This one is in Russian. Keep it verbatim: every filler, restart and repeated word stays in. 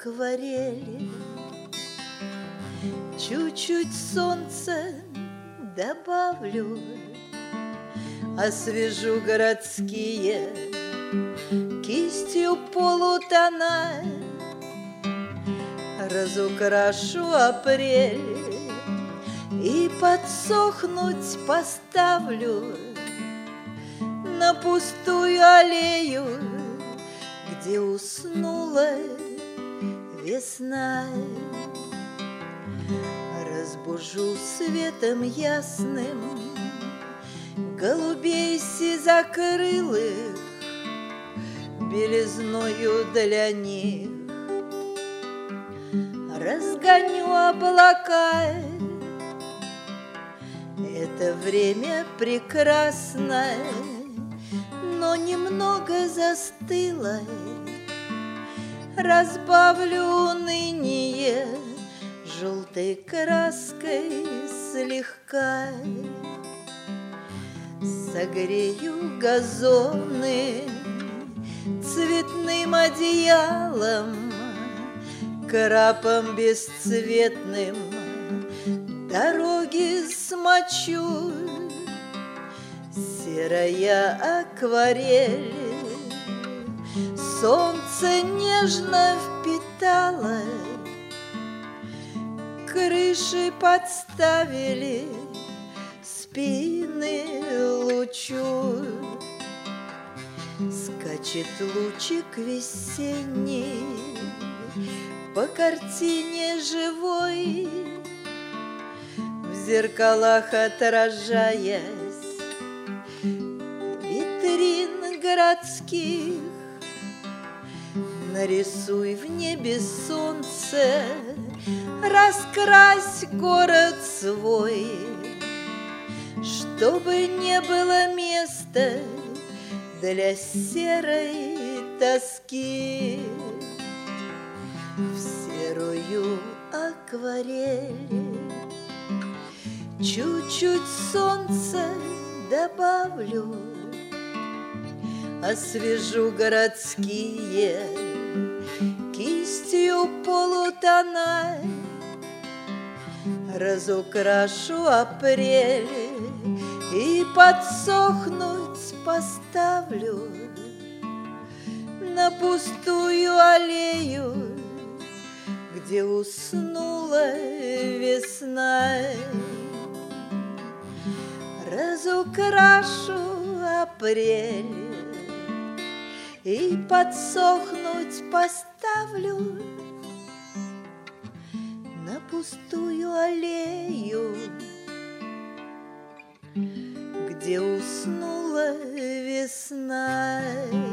акварели. Чуть-чуть солнца добавлю, освежу городские кистью полутона, разукрашу апрель и подсохнуть поставлю на пустую аллею, где уснула весна. Разбужу светом ясным голубей сизокрылых, белизною для них разгоню облака. Это время прекрасное, но немного застыло. Разбавлю уныние желтой краской слегка. Согрею газоны цветным одеялом, крапом бесцветным дороги смочу. Серая акварель солнце нежно впитало, крыши подставили спины лучу. Скачет лучик весенний по картине живой, в зеркалах отражаясь витрин городских. Нарисуй в небе солнце, раскрась город свой, чтобы не было места для серой тоски. В серую акварель чуть-чуть солнца добавлю, освежу городские кистью полутона, разукрашу апрель и подсохнуть поставлю на пустую аллею, где уснула весна. Разукрашу апрель и подсохнуть поставлю на пустую аллею, где уснула весна.